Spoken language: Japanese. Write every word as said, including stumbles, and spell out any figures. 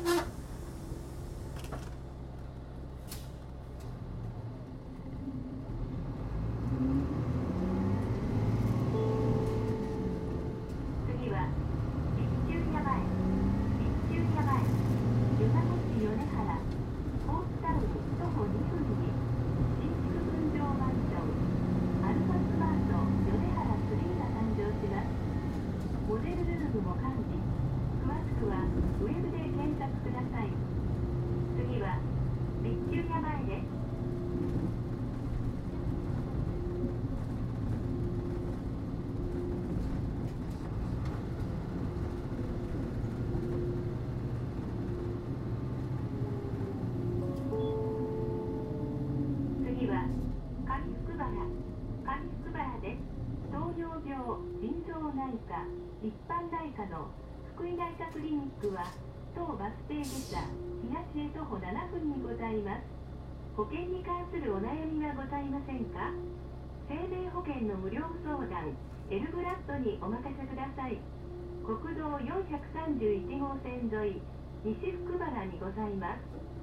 一般内科の福井内科クリニックは当バス停下車東へ徒歩ななふんにございます。保険に関するお悩みはございませんか？生命保険の無料相談エルブラッドにお任せください。国道よんひゃくさんじゅういち号線沿い西福原にございます。